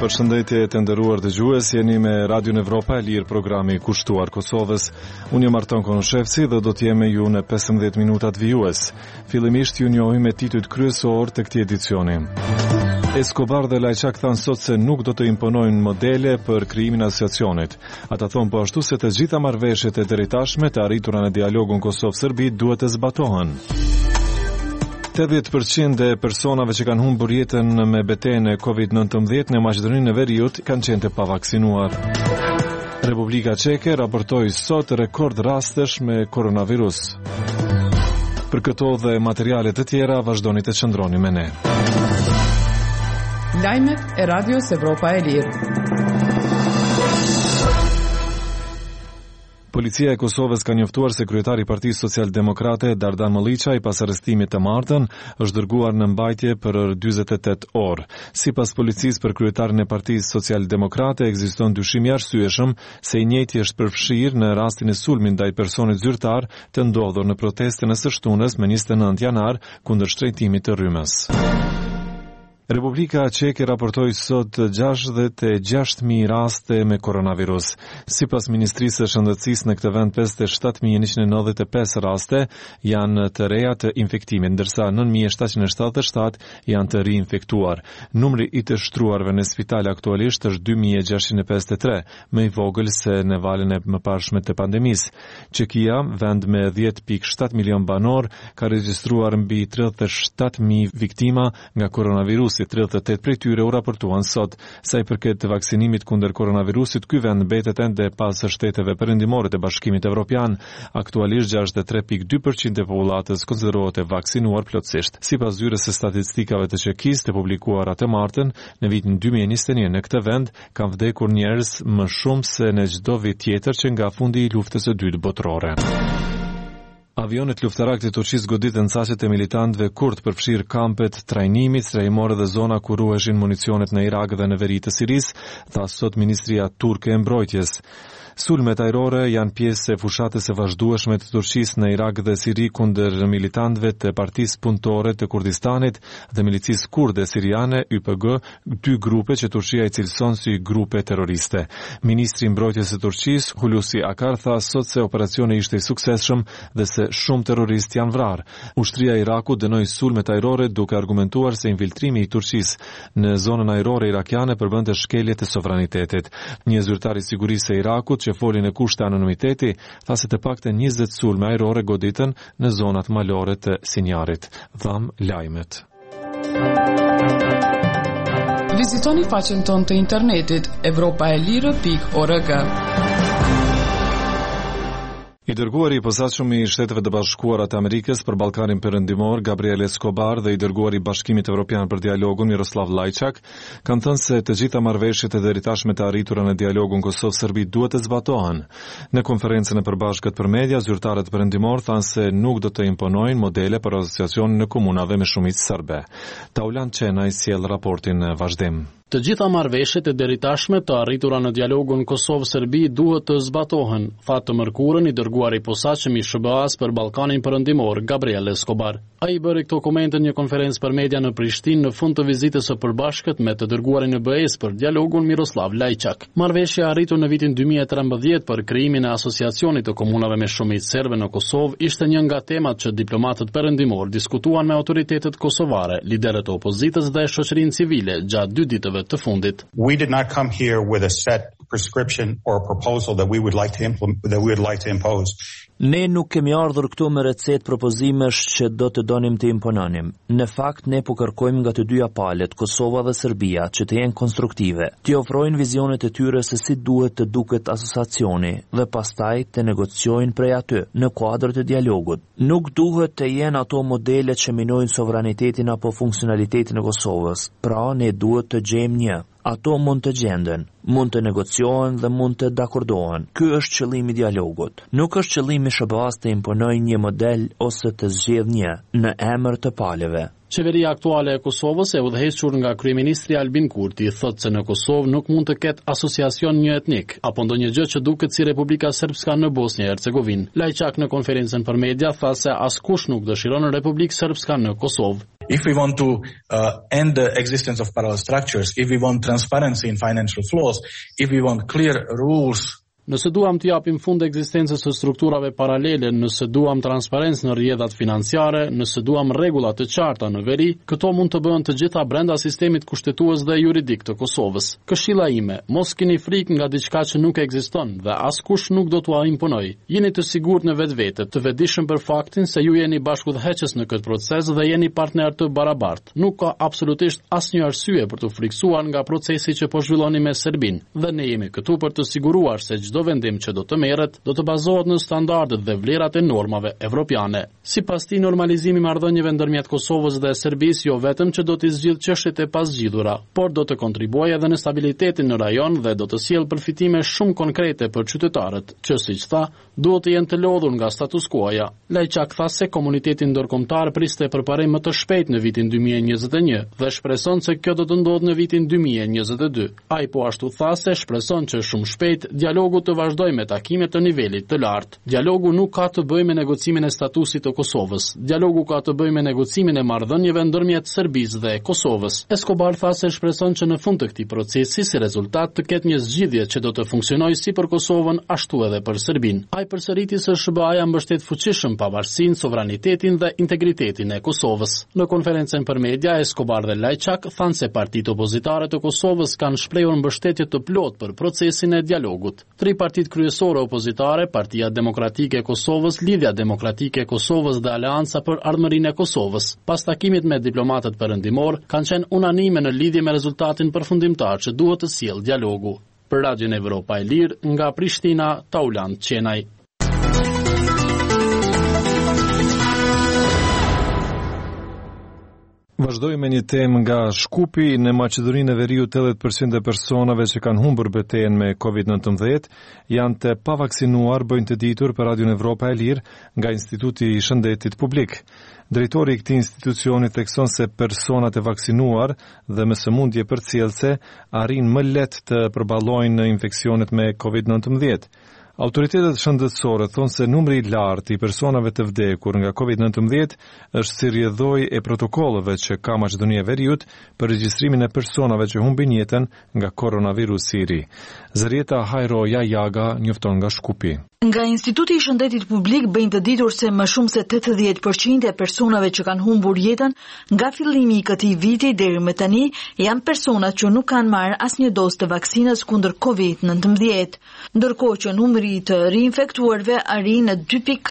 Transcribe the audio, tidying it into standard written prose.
Përshëndetje të nderuar dëgjues, jeni me Radio Evropa e Lirë, programi kushtuar Kosovës. Unë jam Arton Konoshevci dhe do të jem me ju në 15 minutat vijues. Fillimisht ju njohim me titujt kryesor të këtij edicioni. Escobar dhe Lajçak thanë sot se nuk do të imponojnë modele për krijimin e asociacionit. Ata thonë po ashtu se të gjitha marrëveshjet e deritashme të arritura në dialogun Kosovë-Serbi duhet të zbatohen. 80% e personave që kanë humbur jetën me betejën e COVID-19 në Maqedoninë e Veriut kanë qenë të pavaksinuar. Republika Çeke raportoi sot rekord rastesh me koronavirus. Për këto dhe materiale të tjera vazhdoni të qëndroni me ne. Lajmet e Radios Evropa e Lirë. Policia e Kosovës ka njoftuar se kryetari i Partisë Social-Demokrate Dardan Molliçaj pas arrestimit të martën është dërguar në mbajtje për 48 orë. Sipas policisë, për kryetarin e Partisë Social-Demokrate ekziston dyshim i arsyeshëm se i njëjti është përfshirë në rastin e sulmit ndaj personit zyrtar të ndodhur në protestën e së shtunës me 29 janar kundër shtrejtimit të rrymës. Republika Çeke raportoi sot 66.000 raste me koronavirus. Sipas Ministrisë së Shëndetësisë në këtë vend 57.195 raste janë të reja të infektimit, ndërsa 9.777 janë të riinfektuar. Numri i të shtruarve në spital aktualisht është 2.653, më i vogël se në valën e mëparshme të pandemisë. Çekia, vend me 10.7 milion banor, ka regjistruar mbi 37.000 viktima nga koronavirusi. 38 prej tyre u raportuan sot. Sa i përket vaksinimit kundër koronavirusit, ky vend mbetet ende pas shteteve perëndimore të Bashkimit Evropian. Aktualisht 63.2% e popullatës konsiderohet e vaksinuar plotësisht. Sipas zyrës së statistikave të Çekisë të publikuara të martën, në vitin 2021 në këtë vend kanë vdekur njerëz më shumë se në çdo vit tjetër që nga fundi i luftës së dytë botërore. Avionet luftarak të Turqisë goditën saqet e militantëve kurd përfshir kampet trajnimit, trajnimore dhe zona ku ruheshin municionet në Irak dhe në veri të Sirisë, tha sot Ministria Turke e Mbrojtjes. Sulmet ajrore janë pjesë e fushatës së vazhdueshme të Turqisë në Irak dhe Siri kundër militantëve të Partisë Punëtore të Kurdistanit dhe milicisë kurde siriane YPG, dy grupe që Turqia i cilëson si grupe terroriste. Ministri i Mbrojtjes së Turqisë, Hulusi Akar, tha sot se operacioni ishte i suksesshëm dhe se shumë terroristë janë vrarë. Ushtria e Irakut dënoi sulmet ajrore duke argumentuar se infiltrimi i Turqisë në zonën ajrore irakiane përbënte shkelje të sovranitetit. Një zyrtar i sigurisë së Irakut që foli në kushte anonimiteti, tha se të paktën 20 sulme ajrore goditën në zonat malore të Sinjarit. Dham lajmet. Vizitoni faqen tonë të internetit evropaelire.org. I dërguari i posaçëm i Shteteve të Bashkuara të Amerikës për Ballkanin Perëndimor, Gabriel Escobar, dhe i dërguari i Bashkimit Evropian për dialogun, Miroslav Lajçak, kanë thënë se të gjitha marrëveshjet e deritashme të arritura në dialogun Kosovë-Serbi duhet të zbatohen. Në konferencën e përbashkët për media, zyrtarët perëndimor thanë se nuk do të imponojnë modele për asociacionin në komunave me shumicë serbe. Taulan Çenaj sjell raportin në vazhdim. Të gjitha marrëveshjet e deritashme të arritura në dialogun Kosovë-Serbi duhet të zbatohen, tha të mërkurën i dërguari i posaçëm i SBA-s për Ballkanin Perëndimor, Gabriel Escobar. Ai bëri këto komente në një konferencë për media në Prishtinë në fund të vizitës së përbashkët me të dërguarin e BE-s për dialogun Miroslav Lajçak. Marrëveshja arritur në vitin 2013 për krijimin e asociacionit të komunave me shumicë serbe në Kosovë ishte një nga temat që diplomatët perëndimor diskutuan me autoritetet kosovare, liderët e opozitës dhe shoqërinë civile gjatë 2 ditëve të fundit. We did not come here with a set prescription or a proposal that we would like to impose. Ne nuk kemi ardhur këtu me recetë propozimesh që do të donim të impononim. Në fakt, ne po kërkojmë nga të dyja palët, Kosova dhe Serbia, që të jenë konstruktive, të ofrojnë vizionet e tyre se si duhet të duket asociacioni dhe pastaj të negociojnë prej aty në kuadër të dialogut. Nuk duhet të jenë ato modele që minojnë sovranitetin apo funksionalitetin e Kosovës. Pra, ne duhet të gjejmë një. Ato mund të gjenden, mund të negociohen dhe mund të dakordohen. Ky është qëllimi i dialogut. Nuk është qëllimi SBA-s të imponojë një model ose të zgjedhë një në emër të palëve. Qeveria aktuale e Kosovës, e udhëhequr nga kryeministri Albin Kurti, thotë se në Kosovë nuk mund të ketë asociacion një etnik apo ndonjë gjë që duket si Republika Srpska në Bosnjë e Hercegovinë. Lajçak në konferencën për media tha se askush nuk dëshiron Republikë Srpska në Kosovë. If we want to end the existence of parallel structures, if we want transparency in financial flows, if we want clear rules. Nëse duam të japim fund ekzistencës së strukturave paralele, nëse duam transparencë në rrjetat financiare, nëse duam rregulla të qarta në veri, këto mund të bëhen të gjitha brenda sistemit kushtetues dhe juridik të Kosovës. Këshilla ime, mos keni frikë nga diçka që nuk ekziston dhe askush nuk do t'ua imponoj. Jeni të sigurt në vetvete, të vetëdijshëm për faktin se ju jeni bashkëdhëheqës në këtë proces dhe jeni partner të barabartë. Nuk ka absolutisht asnjë arsye për të friksuar nga procesi që po zhvilloni me Serbinë dhe ne jemi këtu për të siguruar se çdo vendim që do të merret do të bazohet në standardet dhe vlerat e normave evropiane. Sipas tij, normalizimi i marrëdhënieve ndërmjet Kosovës dhe Serbisë jo vetëm që do të zgjidhë çështjet e pasgjidhura, por do të kontribuojë edhe në stabilitetin në rajon dhe do të sjellë përfitime shumë konkrete për qytetarët, që siç tha, duhet të jenë të lodhur nga status quo-ja. Lajçak tha se komuniteti ndërkombëtar priste përparim më të shpejt në vitin 2021 dhe shpreson se kjo do të ndodhë në vitin 2022. Ai po ashtu tha se shpreson që shumë shpejt dialogu të vazhdoj me takime të nivelit të lartë. Dialogu nuk ka të bëjë me negocimin e statusit të Kosovës. Dialogu ka të bëjë me negocimin e marrëdhënieve ndërmjet Serbisë dhe Kosovës. Escobar tha se shpreson që në fund të këtij procesi si rezultat të ketë një zgjidhje që do të funksionojë si për Kosovën ashtu edhe për Serbinë. Ai përsëriti se SBA-ja mbështet fuqishëm pavarësinë, sovranitetin dhe integritetin e Kosovës. Në konferencën për media, Escobar dhe Lajçak thanë se partitë opozitare të Kosovës kanë shprehur mbështetje të plotë për procesin e dialogut. Tri partitë kryesore opozitare, Partia Demokratike e Kosovës, Lidhja Demokratike e Kosovës dhe Aleanca për Ardhmërinë e Kosovës, pas takimit me diplomatët perëndimor, kanë qenë unanime në lidhje me rezultatin përfundimtar që duhet të sjellë dialogu. Për Radion Evropa e Lirë, nga Prishtina, Taulant Qenaj. Vazhdoj me një temë nga Shkupi. Në Maqedoninë e Veriut 80% e personave që kanë humbur betejën me COVID-19 janë të pavaksinuar, bëjnë të ditur për Radion Evropa e Lirë nga Instituti i Shëndetit Publik. Drejtori i këtij institucioni thekson se personat e vaksinuar dhe me sëmundje përcjellëse arrin më lehtë të përballojnë infeksionet me COVID-19. Autoritetet shëndetësore thonë se numri i lartë i personave të vdekur nga COVID-19 është si rrjedhojë e protokolleve që ka Maqedonia e Veriut për regjistrimin e personave që humbin jetën nga koronavirusi i ri. Zërieta Hajroja Jaga njofton nga Shkupi. Nga Instituti i Shëndetit Publik bëjnë të ditur se më shumë se 80% e personave që kanë humbur jetën nga fillimi i këtij viti deri më tani janë personat që nuk kanë marrë asnjë dozë të vaksinës kundër COVID-19, ndërkohë që numri i të rinfektuarve arrin në